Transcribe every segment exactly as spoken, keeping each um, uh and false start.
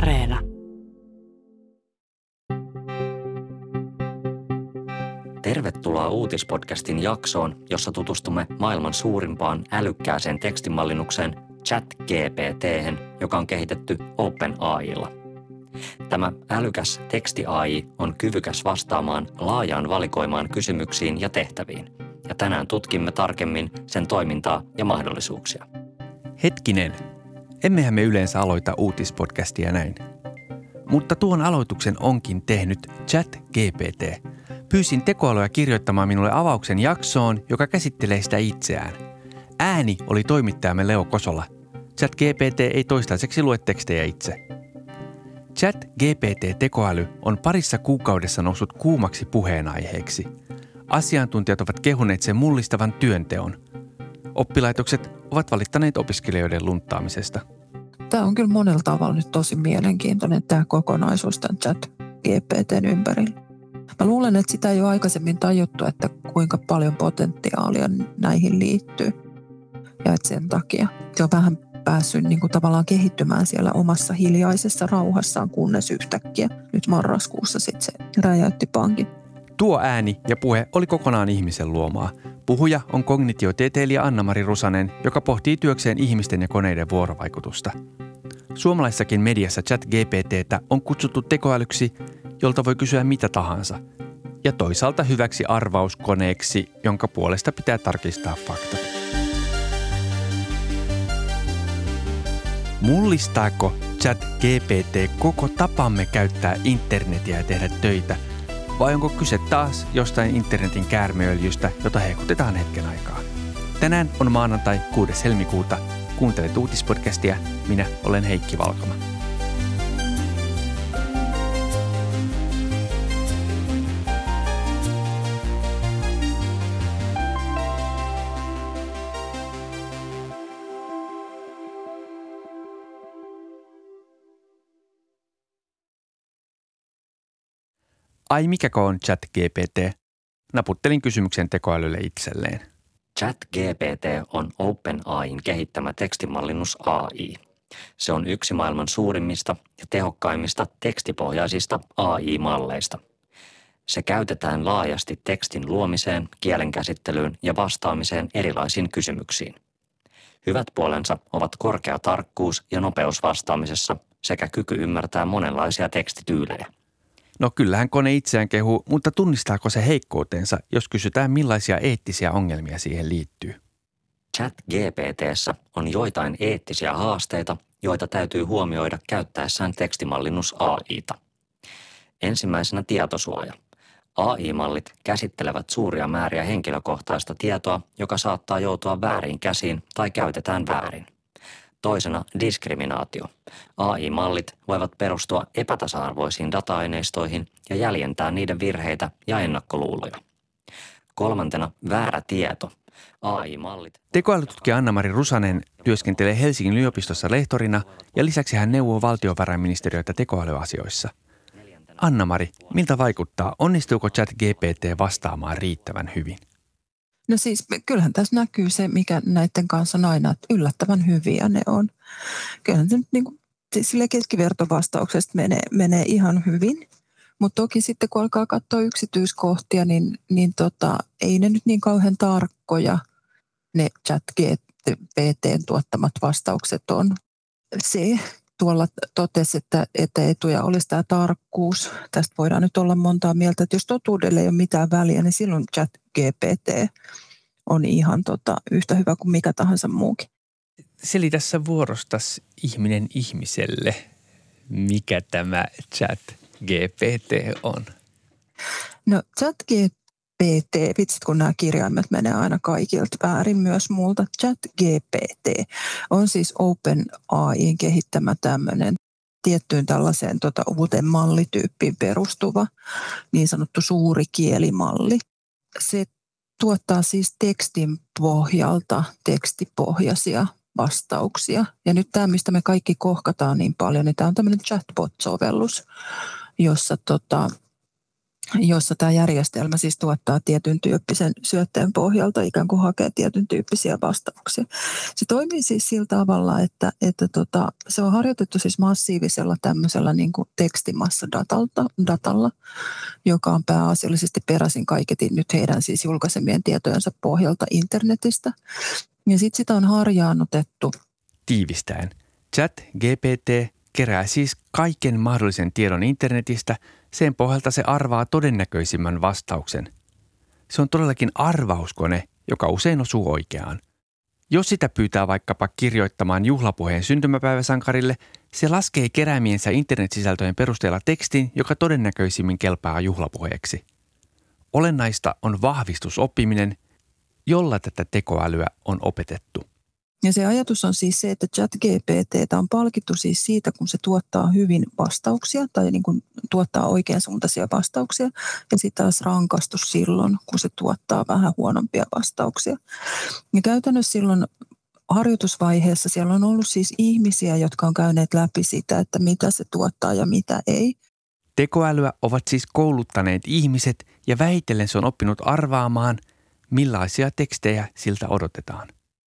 Areena. Tervetuloa uutispodcastin jaksoon, jossa tutustumme maailman suurimpaan älykkääseen tekstimallinnukseen ChatGPT:hen, joka on kehitetty OpenAIlla. Tämä älykäs teksti-A I on kyvykäs vastaamaan laajaan valikoimaan kysymyksiin ja tehtäviin. Ja tänään tutkimme tarkemmin sen toimintaa ja mahdollisuuksia. Hetkinen, emmehän me yleensä aloita uutispodcastia näin. Mutta tuon aloituksen onkin tehnyt ChatGPT. Pyysin tekoälyä kirjoittamaan minulle avauksen jaksoon, joka käsittelee sitä itseään. Ääni oli toimittajamme Leo Kosola. ChatGPT ei toistaiseksi lue tekstejä itse. ChatGPT-tekoäly on parissa kuukaudessa noussut kuumaksi puheenaiheeksi. Asiantuntijat ovat kehuneet sen mullistavan työnteon. Oppilaitokset ovat valittaneet opiskelijoiden lunttaamisesta. Tämä on kyllä monella tavalla nyt tosi mielenkiintoinen tämä kokonaisuus tämän ChatGPT:n ympärillä. Mä luulen, että sitä ei ole aikaisemmin tajuttu, että kuinka paljon potentiaalia näihin liittyy. Ja että sen takia se on vähän päässyt niin kuin tavallaan kehittymään siellä omassa hiljaisessa rauhassaan, kunnes yhtäkkiä nyt marraskuussa sitten se räjäytti pankin. Tuo ääni ja puhe oli kokonaan ihmisen luomaa. Puhuja on kognitiotieteilijä Anna-Mari Rusanen, joka pohtii työkseen ihmisten ja koneiden vuorovaikutusta. Suomalaisessakin mediassa ChatGPT:tä on kutsuttu tekoälyksi, jolta voi kysyä mitä tahansa. Ja toisaalta hyväksi arvauskoneeksi, jonka puolesta pitää tarkistaa faktat. Mullistaako ChatGPT koko tapamme käyttää internetiä ja tehdä töitä? Vai onko kyse taas jostain internetin käärmeöljystä, jota hehkutetaan hetken aikaa? Tänään on maanantai kuudes helmikuuta. Kuuntelet uutispodcastia. Minä olen Heikki Valkama. Ai mikäkö on ChatGPT? Naputtelin kysymyksen tekoälylle itselleen. ChatGPT on OpenAIn kehittämä tekstimallinnus A I. Se on yksi maailman suurimmista ja tehokkaimmista tekstipohjaisista A I-malleista. Se käytetään laajasti tekstin luomiseen, kielenkäsittelyyn ja vastaamiseen erilaisiin kysymyksiin. Hyvät puolensa ovat korkea tarkkuus ja nopeus vastaamisessa sekä kyky ymmärtää monenlaisia tekstityylejä. No kyllähän kone itseään kehuu, mutta tunnistaako se heikkoutensa, jos kysytään millaisia eettisiä ongelmia siihen liittyy? ChatGPT:ssä on joitain eettisiä haasteita, joita täytyy huomioida käyttäessään tekstimallinnus A I:ta. Ensimmäisenä tietosuoja. A I-mallit käsittelevät suuria määriä henkilökohtaista tietoa, joka saattaa joutua väärin käsiin tai käytetään väärin. Toisena diskriminaatio. A I-mallit voivat perustua epätasa-arvoisiin data-aineistoihin ja jäljentää niiden virheitä ja ennakkoluuloja. Kolmantena väärä tieto. A I-mallit... Tekoälytutkija Anna-Mari Rusanen työskentelee Helsingin yliopistossa lehtorina ja lisäksi hän neuvoo valtiovarainministeriötä tekoälyasioissa. Anna-Mari, miltä vaikuttaa? Onnistuuko ChatGPT vastaamaan riittävän hyvin? No siis kyllähän tässä näkyy se, mikä näiden kanssa on aina, että yllättävän hyviä ne on. Kyllähän se nyt niin kuin, sille keskivertovastauksesta menee, menee ihan hyvin, mutta toki sitten kun alkaa katsoa yksityiskohtia, niin, niin tota, ei ne nyt niin kauhean tarkkoja ne ChatGPT:n tuottamat vastaukset on. Se tuolla totesi, että, että etuja olisi tämä tarkkuus. Tästä voidaan nyt olla montaa mieltä, että jos totuudelle ei ole mitään väliä, niin silloin ChatGPT on ihan tota, yhtä hyvä kuin mikä tahansa muukin. Selitä vuorostas ihminen ihmiselle, mikä tämä ChatGPT on. No ChatGPT, vitsit kun nämä kirjaimet menee aina kaikilta väärin myös multa. ChatGPT on siis OpenAI:n kehittämä tämmöinen tiettyyn tällaiseen tota, uuteen mallityyppiin perustuva niin sanottu suuri kielimalli. Se tuottaa siis tekstin pohjalta tekstipohjaisia vastauksia. Ja nyt tämä, mistä me kaikki kohkataan niin paljon, niin tämä on tämmöinen chatbot-sovellus, jossa tota, jossa tämä järjestelmä siis tuottaa tietyn tyyppisen syötteen pohjalta, ikään kuin hakee tietyn tyyppisiä vastauksia. Se toimii siis sillä tavalla, että, että tota, se on harjoitettu siis massiivisella tämmöisellä niin kuin tekstimassadatalla, datalla, joka on pääasiallisesti peräisin kaiketi nyt heidän siis julkaisemien tietojensa pohjalta internetistä. Ja sitten sitä on harjaannutettu. Tiivistäen, ChatGPT kerää siis kaiken mahdollisen tiedon internetistä, sen pohjalta se arvaa todennäköisimmän vastauksen. Se on todellakin arvauskone, joka usein osuu oikeaan. Jos sitä pyytää vaikkapa kirjoittamaan juhlapuheen syntymäpäiväsankarille, se laskee keräämiensä internetsisältöjen perusteella tekstin, joka todennäköisimmin kelpaa juhlapuheeksi. Olennaista on vahvistusoppiminen, jolla tätä tekoälyä on opetettu. Ja se ajatus on siis se, että ChatGPT on palkittu siis siitä, kun se tuottaa hyvin vastauksia tai niin kuin tuottaa oikeansuuntaisia vastauksia. Ja sitten taas rankastus silloin, kun se tuottaa vähän huonompia vastauksia. Ja käytännössä silloin harjoitusvaiheessa siellä on ollut siis ihmisiä, jotka on käyneet läpi sitä, että mitä se tuottaa ja mitä ei. Tekoälyä ovat siis kouluttaneet ihmiset ja vähitellen se on oppinut arvaamaan, millaisia tekstejä siltä odotetaan.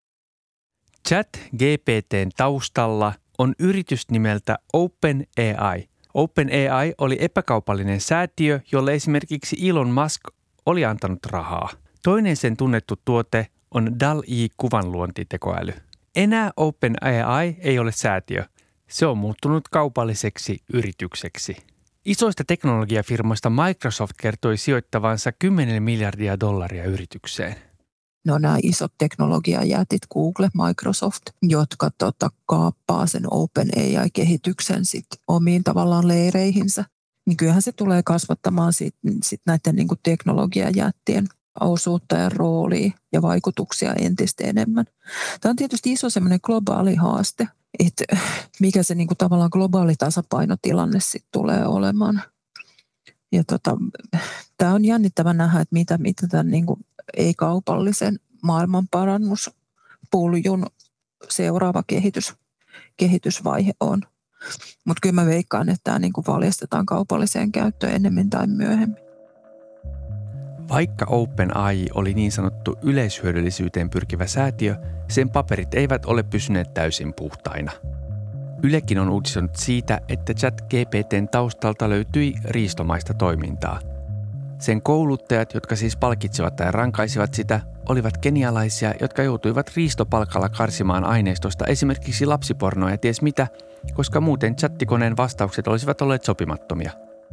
ChatGPT:n taustalla on yritys nimeltä OpenAI. OpenAI oli epäkaupallinen säätiö, jolle esimerkiksi Elon Musk oli antanut rahaa. Toinen sen tunnettu tuote on DALL-E-kuvanluontitekoäly. Enää OpenAI ei ole säätiö. Se on muuttunut kaupalliseksi yritykseksi. Isoista teknologiafirmoista Microsoft kertoi sijoittavansa kymmenen miljardia dollaria yritykseen. No nämä isot teknologiajätit, Google, Microsoft, jotka tota, kaappaa sen OpenAI-kehityksen sit omiin tavallaan leireihinsä, niin kyllähän se tulee kasvattamaan sit, sit näiden niin kuin teknologiajättien osuutta ja roolia ja vaikutuksia entistä enemmän. Tämä on tietysti iso semmoinen globaali haaste, että mikä se niin kuin tavallaan globaali tasapainotilanne sitten tulee olemaan. Ja tota, tämä on jännittävä nähdä, että mitä, mitä tämän niin kuin ei-kaupallisen maailmanparannuspuljun seuraava kehitys, kehitysvaihe on. Mutta kyllä mä veikkaan, että tämä niin kuin valjastetaan kaupalliseen käyttöön ennemmin tai myöhemmin. Vaikka OpenAI oli niin sanottu yleishyödyllisyyteen pyrkivä säätiö, sen paperit eivät ole pysyneet täysin puhtaina. Ylekin on uutisoinut siitä, että ChatGPT:n taustalta löytyi riistomaista toimintaa. Sen kouluttajat, jotka siis palkitsivat tai rankaisivat sitä, olivat kenialaisia, jotka joutuivat riistopalkalla karsimaan aineistosta esimerkiksi lapsipornoa ja ties mitä, koska muuten chattikoneen vastaukset olisivat olleet sopimattomia.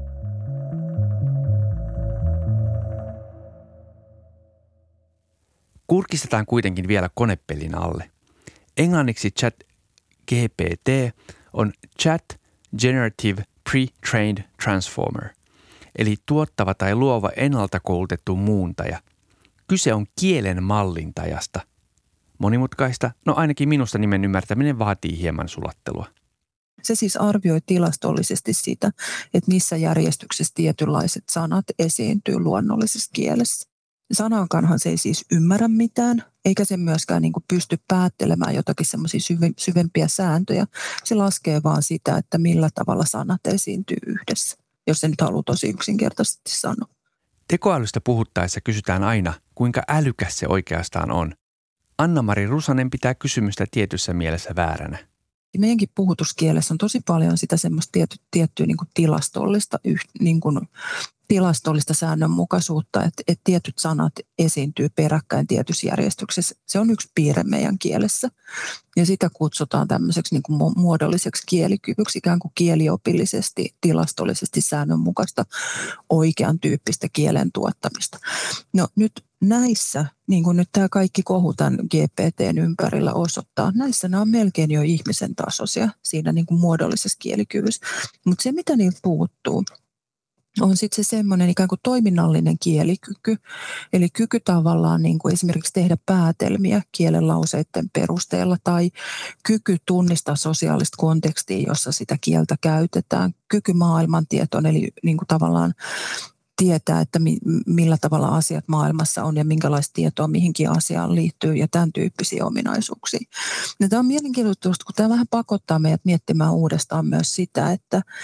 Kurkistetaan kuitenkin vielä konepelin alle. Englanniksi ChatGPT on Chat Generative Pre-trained Transformer, eli tuottava tai luova ennalta koulutettu muuntaja. Kyse on kielen mallintajasta. Monimutkaista, no ainakin minusta nimen ymmärtäminen vaatii hieman sulattelua. Se siis arvioi tilastollisesti sitä, että missä järjestyksessä tietynlaiset sanat esiintyy luonnollisessa kielessä. Sanankanhan se ei siis ymmärrä mitään, eikä se myöskään niin kuin pysty päättelemään jotakin semmoisia syvempiä sääntöjä. Se laskee vaan sitä, että millä tavalla sanat esiintyy yhdessä, jos se nyt haluaa tosi yksinkertaisesti sanoa. Tekoälystä puhuttaessa kysytään aina, kuinka älykäs se oikeastaan on. Anna-Mari Rusanen pitää kysymystä tietyssä mielessä vääränä. Meidänkin puhutuskielessä on tosi paljon sitä semmoista tietty, tiettyä niin kuin tilastollista, niin kuin tilastollista säännönmukaisuutta, että, että tietyt sanat esiintyy peräkkäin tietyssä järjestyksessä. Se on yksi piirre meidän kielessä ja sitä kutsutaan tämmöiseksi niin kuin muodolliseksi kielikyvyksi, ikään kuin kieliopillisesti, tilastollisesti säännönmukaista oikean tyyppistä kielen tuottamista. No nyt näissä, niin kuin nyt tämä kaikki kohu tämän G P T:n ympärillä osoittaa, näissä nämä on melkein jo ihmisen tasoisia siinä niin kuin muodollisessa kielikyvyssä, mutta se mitä niiltä puuttuu, on sitten se semmoinen ikään kuin toiminnallinen kielikyky, eli kyky tavallaan niin kuin esimerkiksi tehdä päätelmiä kielen lauseiden perusteella tai kyky tunnistaa sosiaalista kontekstia, jossa sitä kieltä käytetään, kyky maailmantietoon, eli niin kuin tavallaan tietää, että mi, millä tavalla asiat maailmassa on ja minkälaista tietoa mihinkin asiaan liittyy ja tämän tyyppisiä ominaisuuksia. Ja tämä on mielenkiintoista, kun tämä vähän pakottaa meidät miettimään uudestaan myös sitä, että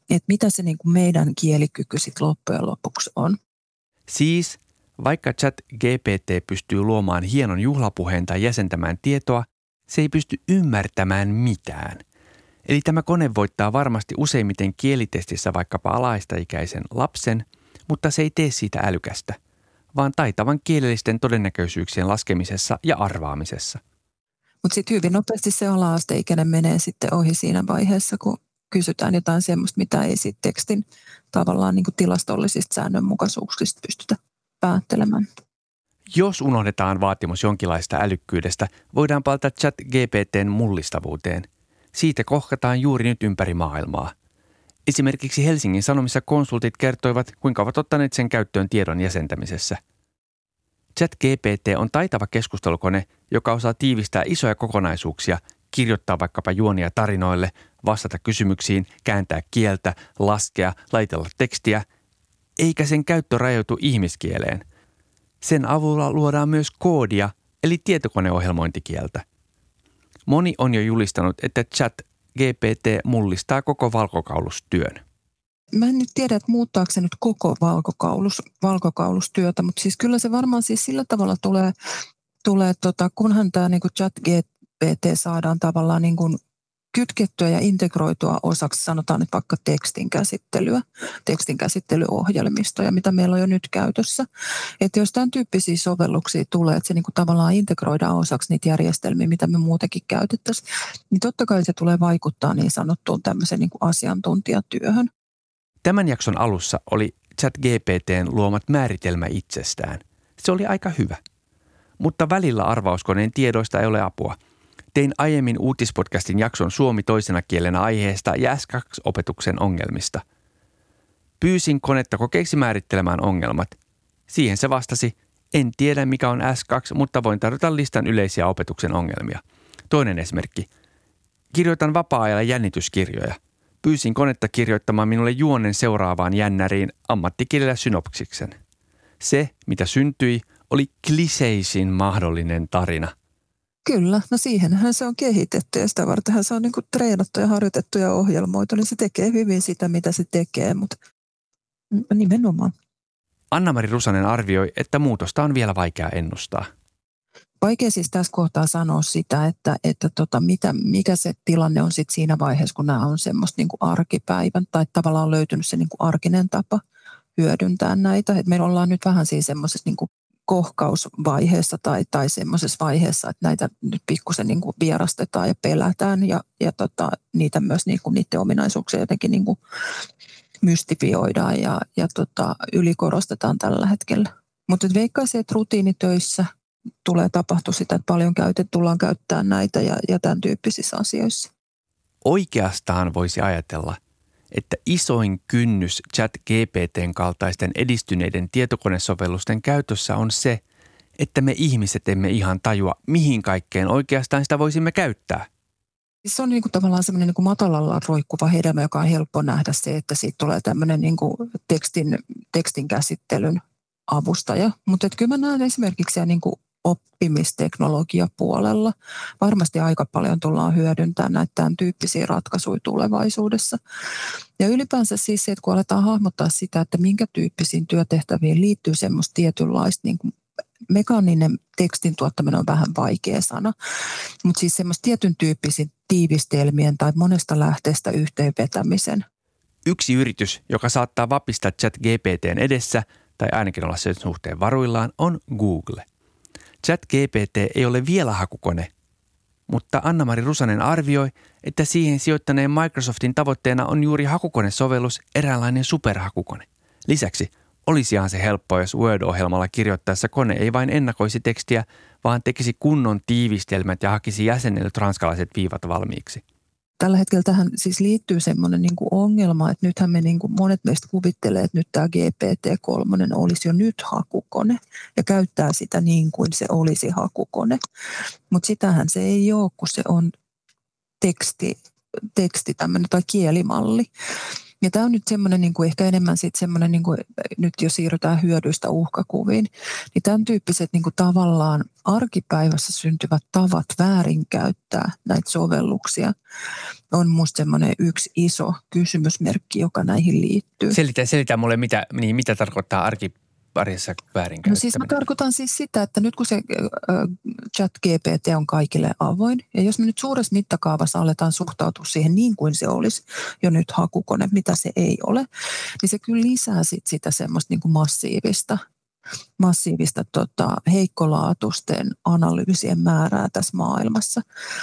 että mitä se niin kuin meidän kielikyky sitten loppujen lopuksi on. Siis vaikka ChatGPT pystyy luomaan hienon juhlapuheen tai jäsentämään tietoa, se ei pysty ymmärtämään mitään. Eli tämä kone voittaa varmasti useimmiten kielitestissä vaikkapa alaistaikäisen lapsen, mutta se ei tee siitä älykästä, vaan taitavan kielellisten todennäköisyyksien laskemisessa ja arvaamisessa. Mutta sitten hyvin nopeasti se ala-asteikäinen menee sitten ohi siinä vaiheessa, kun kysytään jotain semmoista, mitä ei sitten tekstin tavallaan niin kuin tilastollisista säännönmukaisuuksista pystytä päättelemään. Jos unohdetaan vaatimus jonkinlaista älykkyydestä, voidaan palata ChatGPT:n mullistavuuteen. Siitä kohkataan juuri nyt ympäri maailmaa. Esimerkiksi Helsingin Sanomissa konsultit kertoivat, kuinka ovat ottaneet sen käyttöön tiedon jäsentämisessä. ChatGPT on taitava keskustelukone, joka osaa tiivistää isoja kokonaisuuksia, kirjoittaa vaikkapa juonia tarinoille, vastata kysymyksiin, kääntää kieltä, laskea, laitella tekstiä, eikä sen käyttö rajoitu ihmiskieleen. Sen avulla luodaan myös koodia, eli tietokoneohjelmointikieltä. Moni on jo julistanut, että ChatGPT mullistaa koko valkokaulustyön. Mä en nyt tiedä, että muuttaako se nyt koko valkokaulus, valkokaulustyötä, mutta siis kyllä se varmaan siis sillä tavalla tulee, tulee tota, kunhan tämä niin kuin ChatGPT saadaan tavallaan niin kuin kytkettyä ja integroitua osaksi, sanotaan nyt vaikka tekstin käsittelyä, tekstin käsittelyohjelmistoja, mitä meillä on jo nyt käytössä. Että jos tämän tyyppisiä sovelluksia tulee, että se niin kuin tavallaan integroidaan osaksi niitä järjestelmiä, mitä me muutenkin käytettäisiin, niin totta kai se tulee vaikuttaa niin sanottuun tämmöiseen niin kuin asiantuntijatyöhön. Tämän jakson alussa oli ChatGPT:n luomat määritelmä itsestään. Se oli aika hyvä. Mutta välillä arvauskoneen tiedoista ei ole apua. Tein aiemmin uutispodcastin jakson Suomi toisena kielenä aiheesta ja S kaksi -opetuksen ongelmista. Pyysin konetta kokeiksi määrittelemään ongelmat. Siihen se vastasi, en tiedä mikä on S kaksi, mutta voin tarjota listan yleisiä opetuksen ongelmia. Toinen esimerkki. Kirjoitan vapaa-ajalla jännityskirjoja. Pyysin konetta kirjoittamaan minulle juonen seuraavaan jännäriin ammattikielellä synopsiksen. Se, mitä syntyi, oli kliseisin mahdollinen tarina. Kyllä, no siihenhän se on kehitetty ja sitä vartenhan se on niin kuin treenattu ja harjoitettu ja ohjelmoitu, niin se tekee hyvin sitä, mitä se tekee, mutta nimenomaan. Anna-Mari Rusanen arvioi, että muutosta on vielä vaikea ennustaa. Vaikea siis tässä kohtaa sanoa sitä, että, että tota, mitä, mikä se tilanne on sit siinä vaiheessa, kun nämä on semmoista niin kuin arkipäivän tai tavallaan on löytynyt se niin kuin arkinen tapa hyödyntää näitä. Et meillä ollaan nyt vähän siinä semmoisessa niin kuin kohkausvaiheessa tai, tai semmoisessa vaiheessa, että näitä nyt pikkusen niin kuin vierastetaan ja pelätään ja, ja tota, niitä myös niin kuin niiden ominaisuuksia jotenkin niin kuin mystifioidaan ja, ja tota, ylikorostetaan tällä hetkellä. Mutta veikkaisin, että rutiinitöissä tulee tapahtua sitä, että paljon käytet, tullaan käyttämään näitä ja, ja tämän tyyppisissä asioissa. Oikeastaan voisi ajatella, että isoin kynnys ChatGPT:n kaltaisten edistyneiden tietokonesovellusten käytössä on se, että me ihmiset emme ihan tajua, mihin kaikkeen oikeastaan sitä voisimme käyttää. Se on niin kuin tavallaan semmoinen niin kuin matalalla roikkuva hedelmä, joka on helppo nähdä se, että siitä tulee tämmöinen niin kuin tekstin, tekstin käsittelyn avustaja. Mutta kyllä mä näen esimerkiksi siellä niin kuin oppimisteknologiapuolella. Varmasti aika paljon tullaan hyödyntämään näitä tämän tyyppisiä ratkaisuja tulevaisuudessa. Ja ylipäänsä siis se, että kun aletaan hahmottaa sitä, että minkä tyyppisiin työtehtäviin liittyy semmoista tietynlaista niin kuin mekaaninen tekstin tuottaminen on vähän vaikea sana, mutta siis semmoista tietyn tyyppisiin tiivistelmien tai monesta lähteestä yhteenvetämisen. Yksi yritys, joka saattaa vapistaa ChatGPT:n edessä tai ainakin olla sen suhteen varuillaan, on Google. ChatGPT ei ole vielä hakukone, mutta Anna-Mari Rusanen arvioi, että siihen sijoittaneen Microsoftin tavoitteena on juuri hakukonesovellus, eräänlainen superhakukone. Lisäksi olisihan se helppoa, jos Word-ohjelmalla kirjoittaessa kone ei vain ennakoisi tekstiä, vaan tekisi kunnon tiivistelmät ja hakisi jäsennellyt ranskalaiset viivat valmiiksi. Tällä hetkellä tähän siis liittyy semmoinen niin kuin ongelma, että nythän me niin kuin monet meistä kuvittelee, että nyt tämä G P T kolme olisi jo nyt hakukone ja käyttää sitä niin kuin se olisi hakukone. Mutta sitähän se ei ole, kun se on teksti, teksti tämmöinen tai kielimalli. Ja tämä on nyt semmoinen niin kuin ehkä enemmän sitten semmoinen, niin kuin, nyt jo siirrytään hyödyistä uhkakuviin, niin tämän tyyppiset niin kuin tavallaan arkipäivässä syntyvät tavat väärinkäyttää näitä sovelluksia on musta semmoinen yksi iso kysymysmerkki, joka näihin liittyy. Selitä, selitä mulle, mitä, niin, mitä tarkoittaa arkiparissa väärinkäyttäminen. No siis mä tarkoitan siis sitä, että nyt kun se äh, chat G P T on kaikille avoin, ja jos me nyt suuressa mittakaavassa aletaan suhtautua siihen niin kuin se olisi jo nyt hakukone, mitä se ei ole, niin se kyllä lisää sit sitä semmoista niin kuin massiivista, massiivista tota, heikkolaatuisten analyysien määrää tässä maailmassa.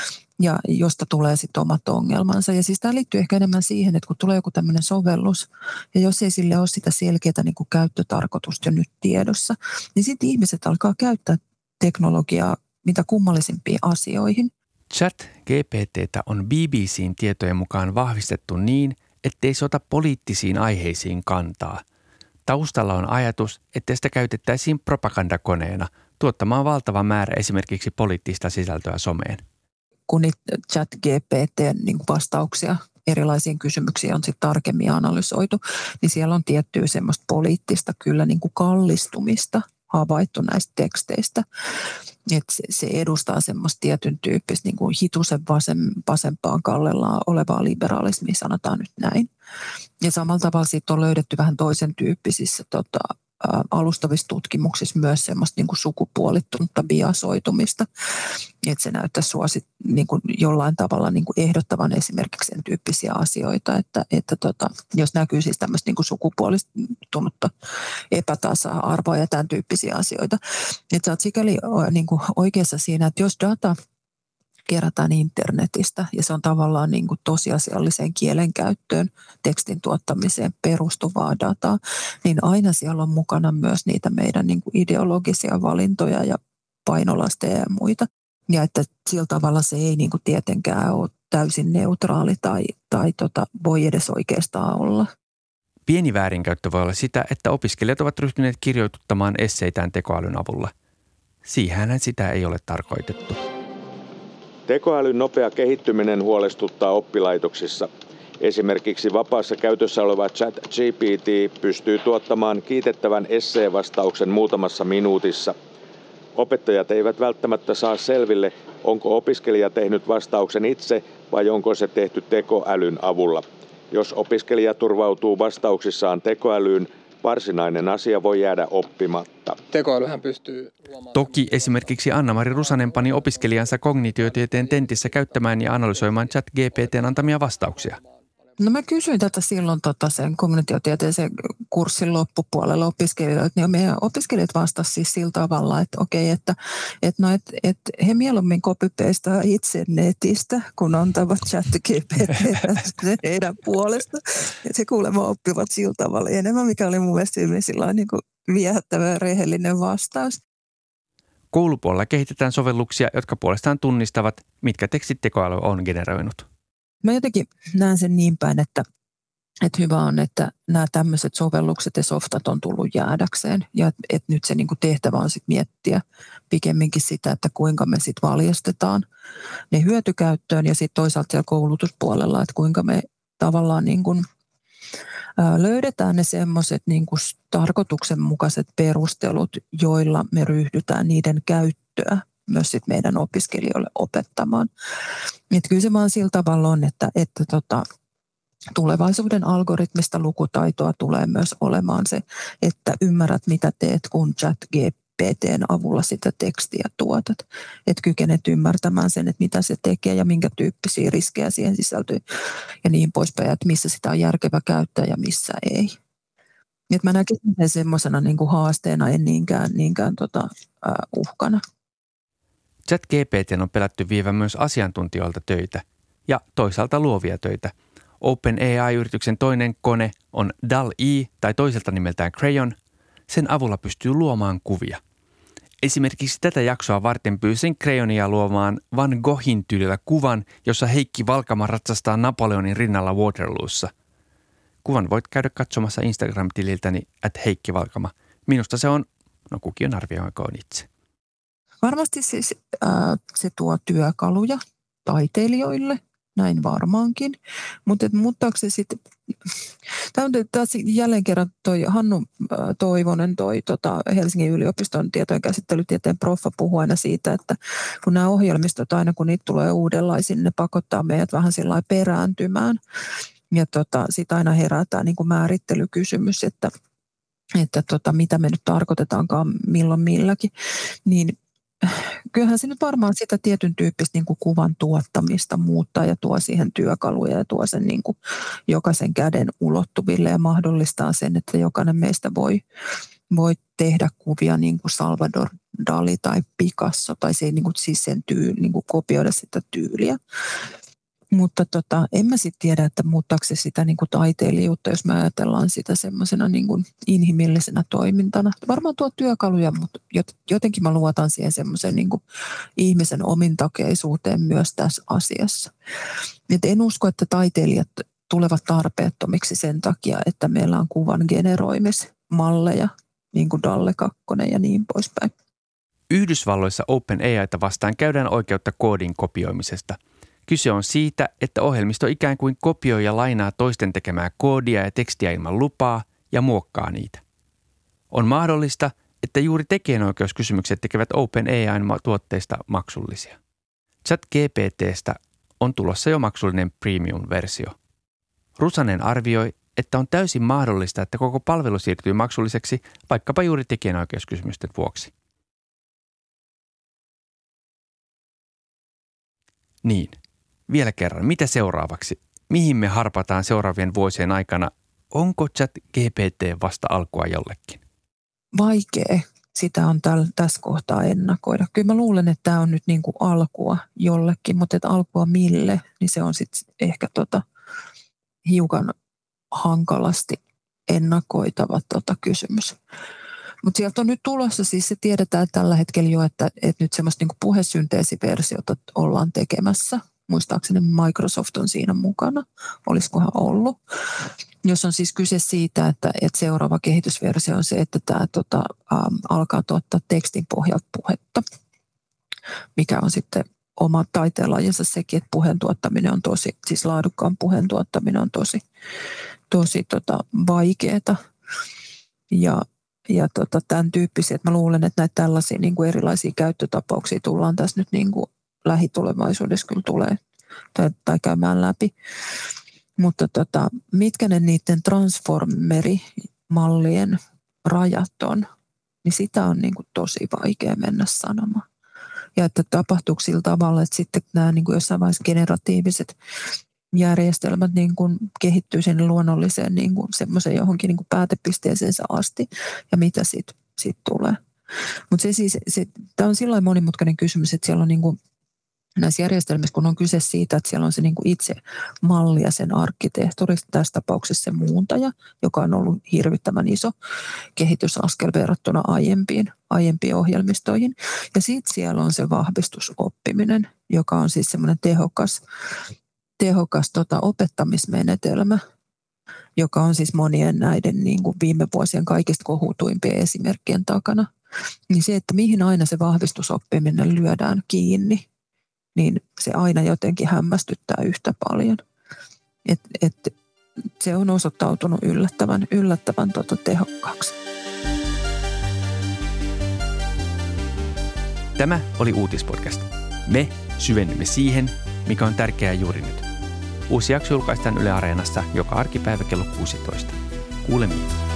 Ja josta tulee sitten omat ongelmansa. Ja siis tämä liittyy ehkä enemmän siihen, että kun tulee joku tämmöinen sovellus, ja jos ei sille ole sitä selkeää niin kuin käyttötarkoitusta jo nyt tiedossa, niin sitten ihmiset alkaa käyttää teknologiaa mitä kummallisimpiin asioihin. Chat G P T:tä on B B C:n tietojen mukaan vahvistettu niin, ettei se ota poliittisiin aiheisiin kantaa. Taustalla on ajatus, että sitä käytettäisiin propagandakoneena tuottamaan valtava määrä esimerkiksi poliittista sisältöä someen. Kun niitä chat G P T:n niin vastauksia erilaisiin kysymyksiin on sitten tarkemmin analysoitu, niin siellä on tiettyä semmoista poliittista kyllä niin kuin kallistumista havaittu näistä teksteistä. Että se, se edustaa semmoista tietyn tyyppistä niin kuin hitusen vasem, vasempaan kallellaan olevaa liberalismia, sanotaan nyt näin. Ja samalla tavalla siitä on löydetty vähän toisen tyyppisissä tota, alustavissa tutkimuksissa myös semmoista niin kuin sukupuolittunutta biasoitumista, että se näyttäisi suosit niin kuin jollain tavalla niin kuin ehdottavan esimerkiksi sen tyyppisiä asioita, että, että tota, jos näkyy siis tämmöistä niin kuin sukupuolittunutta epätasa-arvoa ja tämän tyyppisiä asioita. Että sä oot sikäli niin kuin oikeassa siinä, että jos data kerätään internetistä ja se on tavallaan niin kuin tosiasialliseen kielenkäyttöön, tekstin tuottamiseen perustuvaa dataa, niin aina siellä on mukana myös niitä meidän niin kuin ideologisia valintoja ja painolasteja ja muita. Ja että sillä tavalla se ei niin kuin tietenkään ole täysin neutraali tai, tai tota, voi edes oikeastaan olla. Pieni väärinkäyttö voi olla sitä, että opiskelijat ovat ryhtyneet kirjoituttamaan esseitään tekoälyn avulla. Siihenhän sitä ei ole tarkoitettu. Tekoälyn nopea kehittyminen huolestuttaa oppilaitoksissa. Esimerkiksi vapaassa käytössä oleva Chat G P T pystyy tuottamaan kiitettävän esseen-vastauksen muutamassa minuutissa. Opettajat eivät välttämättä saa selville, onko opiskelija tehnyt vastauksen itse vai onko se tehty tekoälyn avulla. Jos opiskelija turvautuu vastauksissaan tekoälyyn, varsinainen asia voi jäädä oppimatta. Tekoälyhän pystyy luomaan... Toki esimerkiksi Anna-Mari Rusanen pani opiskelijansa kognitiotieteen tentissä käyttämään ja analysoimaan chat G P T:n antamia vastauksia. No mä kysyin tätä silloin tota sen kognitiotieteellisen kurssin loppupuolella opiskelijoilta, niin meidän opiskelijat vastasivat siis sillä tavalla, että okei, että, että, no, että, että he mieluummin copy-pastaa itse netistä, kun antavat chat G P T heidän puolesta. Että he kuulemma oppivat sillä tavalla enemmän, mikä oli mun mielestä niin kuin viehättävä ja rehellinen vastaus. Koulupuolella kehitetään sovelluksia, jotka puolestaan tunnistavat, mitkä tekstit tekoäly on generoinut. Mä jotenkin näen sen niin päin, että, että hyvä on, että nämä tämmöiset sovellukset ja softat on tullut jäädäkseen. Ja että, että nyt se niin kuin tehtävä on sit miettiä pikemminkin sitä, että kuinka me sitten valjastetaan ne hyötykäyttöön ja sitten toisaalta siellä koulutuspuolella, että kuinka me tavallaan niin kuin, ää, löydetään ne semmoiset niin kuin tarkoituksenmukaiset perustelut, joilla me ryhdytään niiden käyttöä myös sit meidän opiskelijoille opettamaan. Et kyllä se vaan sillä tavalla on, että, että tota, tulevaisuuden algoritmista lukutaitoa tulee myös olemaan se, että ymmärrät mitä teet, kun chat G P T:n avulla sitä tekstiä tuotat. Että kykenet ymmärtämään sen, että mitä se tekee ja minkä tyyppisiä riskejä siihen sisältyy ja niin poispäin, että missä sitä on järkevä käyttää ja missä ei. Et mä näkisin sen semmoisena niin kuin haasteena, en niinkään, niinkään tota, uh, uhkana. chat G P T on pelätty vievän myös asiantuntijoilta töitä ja toisaalta luovia töitä. OpenAI-yrityksen toinen kone on D A L L-E tai toiselta nimeltään Crayon. Sen avulla pystyy luomaan kuvia. Esimerkiksi tätä jaksoa varten pyysin Crayonia luomaan Van Goghin tyylillä kuvan, jossa Heikki Valkama ratsastaa Napoleonin rinnalla Waterloossa. Kuvan voit käydä katsomassa Instagram-tililtäni at Heikki Valkama. Minusta se on, no kukin arvioikoon itse. Varmasti siis äh, se tuo työkaluja taiteilijoille näin varmaankin. Mutta muuttaako se sitten, tämä on taas jälleen kerran toi Hannu Toivonen, toi tota Helsingin yliopiston tietojen käsittelytieteen proffa puhuu aina siitä, että kun nämä ohjelmistot aina kun niitä tulee uudenlaisia, ne pakottaa meidät vähän sillä perääntymään. Ja tota, sitten aina herää tämä niin kuin määrittelykysymys, että, että tota, mitä me nyt tarkoitetaankaan milloin milläkin, niin kyllähän se nyt varmaan sitä tietyn tyyppistä niin kuin kuvan tuottamista muuttaa ja tuo siihen työkaluja ja tuo sen niin kuin jokaisen käden ulottuville ja mahdollistaa sen, että jokainen meistä voi, voi tehdä kuvia niin kuin Salvador Dali tai Picasso tai se, niin kuin, siis sen tyy, niin kuin kopioida sitä tyyliä. Mutta tota, en mä sitten tiedä, että muuttaako se sitä niin kuin taiteilijuutta, jos me ajatellaan sitä semmoisena niin kuin inhimillisenä toimintana. Varmaan tuo työkaluja, mutta jotenkin mä luotan siihen semmoisen niin kuin ihmisen omintakeisuuteen myös tässä asiassa. Et en usko, että taiteilijat tulevat tarpeettomiksi sen takia, että meillä on kuvan generoimismalleja, niin kuin Dalle kaksi ja niin poispäin. Yhdysvalloissa OpenAIta vastaan käydään oikeutta koodin kopioimisesta. Kyse on siitä, että ohjelmisto ikään kuin kopioi ja lainaa toisten tekemää koodia ja tekstiä ilman lupaa ja muokkaa niitä. On mahdollista, että juuri tekijänoikeuskysymykset tekevät OpenAIn tuotteista maksullisia. ChatGPT:stä on tulossa jo maksullinen premium-versio. Rusanen arvioi, että on täysin mahdollista, että koko palvelu siirtyy maksulliseksi vaikkapa juuri tekijänoikeuskysymysten vuoksi. Niin. Vielä kerran, mitä seuraavaksi? Mihin me harpataan seuraavien vuosien aikana? Onko ChatGPT vasta alkua jollekin? Vaikea sitä on täl, tässä kohtaa ennakoida. Kyllä mä luulen, että tämä on nyt niin kuin alkua jollekin, mutta että alkua mille, niin se on sitten ehkä tota hiukan hankalasti ennakoitava tota kysymys. Mutta sieltä on nyt tulossa, siis se tiedetään tällä hetkellä jo, että, että nyt semmoista niinku puhesynteesiversiota ollaan tekemässä. Muistaakseni Microsoft on siinä mukana, olisikohan ollut. Jos on siis kyse siitä, että, että seuraava kehitysversio on se, että tämä tota, ähm, alkaa tuottaa tekstin pohjalta puhetta, mikä on sitten oma taiteenlajinsa sekin, että puheen tuottaminen on tosi, siis laadukkaan puheen tuottaminen on tosi, tosi tota, vaikeaa. Ja Ja tota, tämän tyyppisiä, että mä luulen, että näitä tällaisia niin kuin erilaisia käyttötapauksia tullaan tässä nyt niin kuin lähitulevaisuudessa kyllä tulee tai, tai käymään läpi. Mutta tota, mitkä ne niiden transformerimallien rajat on, niin sitä on niin kuin tosi vaikea mennä sanomaan. Ja että tapahtuuko sillä tavalla, että sitten nämä niin kuin jossain vaiheessa generatiiviset järjestelmät niin kuin kehittyy sen luonnolliseen niin kuin semmoiseen johonkin niin kuin päätepisteeseensä asti ja mitä siitä sit tulee. Mutta se siis, se, tämä on sillä monimutkainen kysymys, että siellä on niin kuin näissä järjestelmissä, kun on kyse siitä, että siellä on se niin kuin itse malli ja sen arkkitehtuuri, tässä tapauksessa se muuntaja, joka on ollut hirvittävän iso kehitysaskel verrattuna aiempiin, aiempiin ohjelmistoihin. Ja sitten siellä on se vahvistusoppiminen, joka on siis semmoinen tehokas tehokas tota, opettamismenetelmä, joka on siis monien näiden niin kuin viime vuosien kaikista kohutuimpien esimerkkien takana. Niin se, että mihin aina se vahvistusoppiminen lyödään kiinni, niin se aina jotenkin hämmästyttää yhtä paljon. Et, et, se on osoittautunut yllättävän, yllättävän tota, tehokkaaksi. Tämä oli Uutispodcast. Me syvennymme siihen, mikä on tärkeää juuri nyt. Uusi jakso julkaistaan Yle Areenassa joka arkipäivä kello kuusitoista. Kuulemiin.